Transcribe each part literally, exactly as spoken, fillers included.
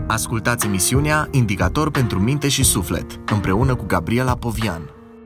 Ascultați emisiunea Indicator pentru minte și suflet, împreună cu Gabriela Povian.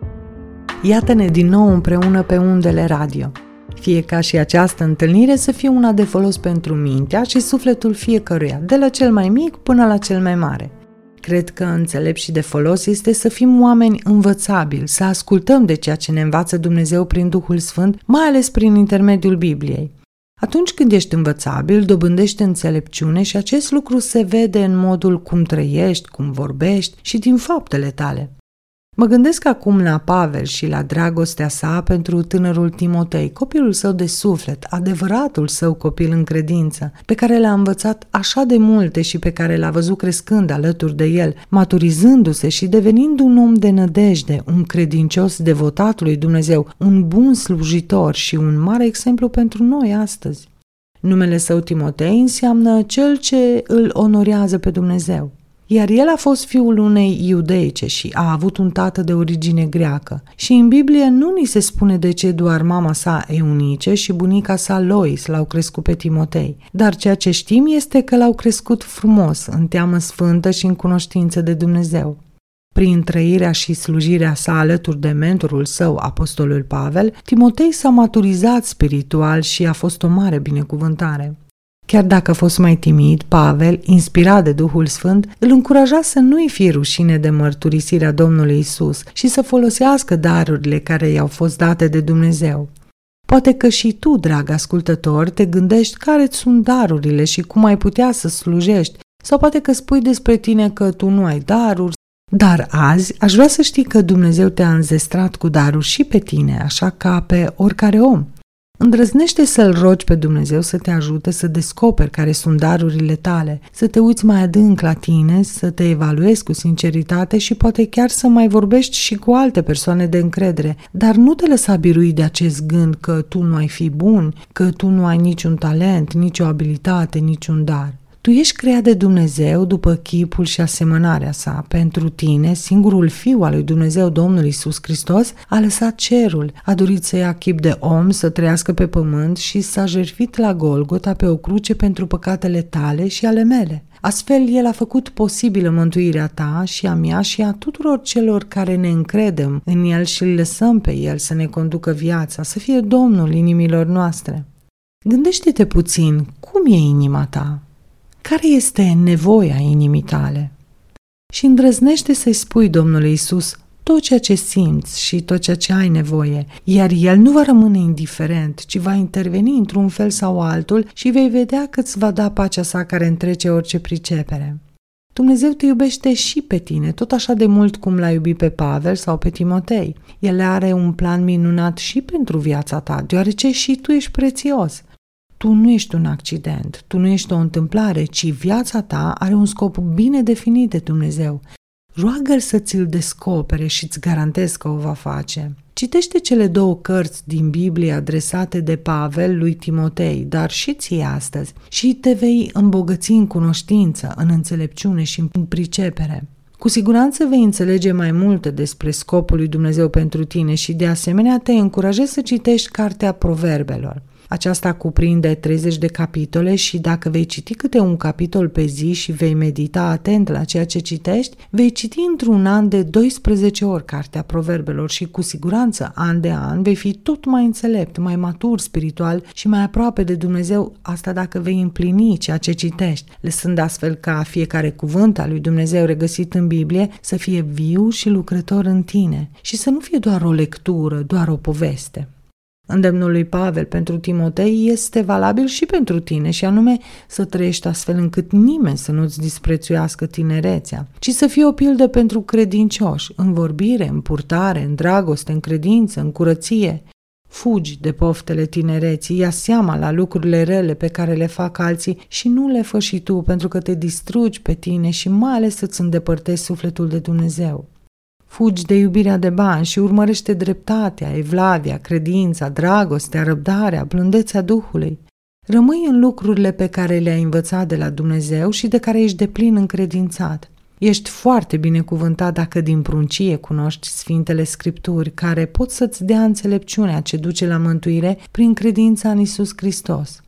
Iată-ne din nou împreună pe undele radio. Fie ca și această întâlnire să fie una de folos pentru mintea și sufletul fiecăruia, de la cel mai mic până la cel mai mare. Cred că înțelept și de folos este să fim oameni învățabili, să ascultăm de ceea ce ne învață Dumnezeu prin Duhul Sfânt, mai ales prin intermediul Bibliei. Atunci când ești învățabil, dobândești înțelepciune și acest lucru se vede în modul cum trăiești, cum vorbești și din faptele tale. Mă gândesc acum la Pavel și la dragostea sa pentru tânărul Timotei, copilul său de suflet, adevăratul său copil în credință, pe care l-a învățat așa de multe și pe care l-a văzut crescând alături de el, maturizându-se și devenind un om de nădejde, un credincios devotat lui Dumnezeu, un bun slujitor și un mare exemplu pentru noi astăzi. Numele său Timotei înseamnă cel ce îl onorează pe Dumnezeu. Iar el a fost fiul unei iudeice și a avut un tată de origine greacă. Și în Biblie nu ni se spune de ce doar mama sa Eunice și bunica sa Lois l-au crescut pe Timotei. Dar ceea ce știm este că l-au crescut frumos, în teamă sfântă și în cunoștință de Dumnezeu. Prin trăirea și slujirea sa alături de mentorul său, apostolul Pavel, Timotei s-a maturizat spiritual și a fost o mare binecuvântare. Chiar dacă a fost mai timid, Pavel, inspirat de Duhul Sfânt, îl încuraja să nu-i fie rușine de mărturisirea Domnului Isus și să folosească darurile care i-au fost date de Dumnezeu. Poate că și tu, drag ascultător, te gândești care sunt darurile și cum ai putea să slujești, sau poate că spui despre tine că tu nu ai daruri, dar azi aș vrea să știi că Dumnezeu te-a înzestrat cu daruri și pe tine, așa ca pe oricare om. Îndrăznește să-L rogi pe Dumnezeu să te ajute să descoperi care sunt darurile tale, să te uiți mai adânc la tine, să te evaluezi cu sinceritate și poate chiar să mai vorbești și cu alte persoane de încredere, dar nu te lăsa birui de acest gând că tu nu ai fi bun, că tu nu ai niciun talent, nicio abilitate, niciun dar. Tu ești creat de Dumnezeu după chipul și asemănarea sa. Pentru tine, singurul Fiu al lui Dumnezeu, Domnul Iisus Hristos, a lăsat cerul, a dorit să ia chip de om, să trăiască pe pământ și s-a jertfit la Golgota pe o cruce pentru păcatele tale și ale mele. Astfel, El a făcut posibilă mântuirea ta și a mea și a tuturor celor care ne încredem în El și îl lăsăm pe El să ne conducă viața, să fie Domnul inimilor noastre. Gândește-te puțin, cum e inima ta? Care este nevoia inimii tale? Și îndrăznește să-i spui Domnului Iisus tot ceea ce simți și tot ceea ce ai nevoie, iar El nu va rămâne indiferent, ci va interveni într-un fel sau altul și vei vedea că îți va da pacea sa care întrece orice pricepere. Dumnezeu te iubește și pe tine, tot așa de mult cum l-a iubit pe Pavel sau pe Timotei. El are un plan minunat și pentru viața ta, deoarece și tu ești prețios. Tu nu ești un accident, tu nu ești o întâmplare, ci viața ta are un scop bine definit de Dumnezeu. Roagă-L să ți-l descopere și îți garantez că o va face. Citește cele două cărți din Biblie adresate de Pavel lui Timotei, dar și ție astăzi, și te vei îmbogăți în cunoștință, în înțelepciune și în pricepere. Cu siguranță vei înțelege mai multe despre scopul lui Dumnezeu pentru tine și de asemenea te încurajez să citești Cartea Proverbelor. Aceasta cuprinde treizeci de capitole și dacă vei citi câte un capitol pe zi și vei medita atent la ceea ce citești, vei citi într-un an de doisprezece ori Cartea Proverbelor și cu siguranță, an de an, vei fi tot mai înțelept, mai matur spiritual și mai aproape de Dumnezeu, asta dacă vei împlini ceea ce citești, lăsând astfel ca fiecare cuvânt al lui Dumnezeu regăsit în Biblie să fie viu și lucrător în tine și să nu fie doar o lectură, doar o poveste. Îndemnul lui Pavel pentru Timotei este valabil și pentru tine și anume să trăiești astfel încât nimeni să nu-ți disprețuiască tinerețea, ci să fii o pildă pentru credincioși, în vorbire, în purtare, în dragoste, în credință, în curăție. Fugi de poftele tinereții, ia seama la lucrurile rele pe care le fac alții și nu le fă și tu pentru că te distrugi pe tine și mai ales să-ți îndepărtezi sufletul de Dumnezeu. Fugi de iubirea de bani și urmărește dreptatea, evlavia, credința, dragostea, răbdarea, blândețea Duhului. Rămâi în lucrurile pe care le-ai învățat de la Dumnezeu și de care ești deplin încredințat. Ești foarte binecuvântat dacă din pruncie cunoști Sfintele Scripturi, care pot să-ți dea înțelepciunea ce duce la mântuire prin credința în Iisus Hristos.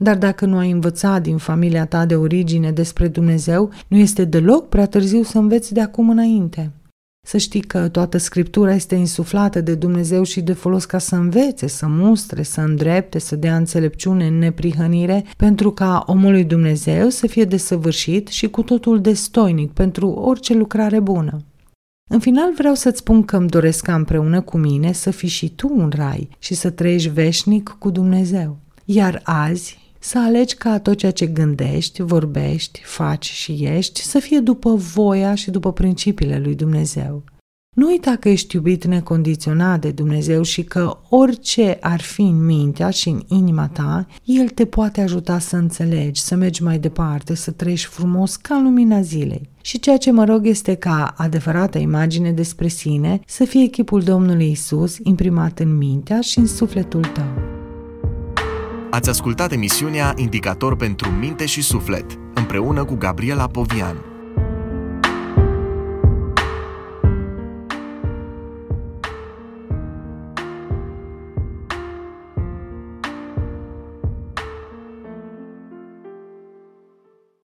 Dar dacă nu ai învățat din familia ta de origine despre Dumnezeu, nu este deloc prea târziu să înveți de acum înainte. Să știi că toată Scriptura este insuflată de Dumnezeu și de folos ca să învețe, să mustre, să îndrepte, să dea înțelepciune în neprihănire, pentru ca omul lui Dumnezeu să fie desăvârșit și cu totul destoinic pentru orice lucrare bună. În final vreau să-ți spun că îmi doresc ca împreună cu mine să fii și tu în rai și să trăiești veșnic cu Dumnezeu. Iar azi să alegi ca tot ceea ce gândești, vorbești, faci și ești să fie după voia și după principiile lui Dumnezeu. Nu uita că ești iubit necondiționat de Dumnezeu și că orice ar fi în mintea și în inima ta, El te poate ajuta să înțelegi, să mergi mai departe, să trăiești frumos ca în lumina zilei. Și ceea ce mă rog este ca adevărata imagine despre sine să fie chipul Domnului Isus imprimat în mintea și în sufletul tău. Ați ascultat emisiunea Indicator pentru minte și suflet, împreună cu Gabriela Povian.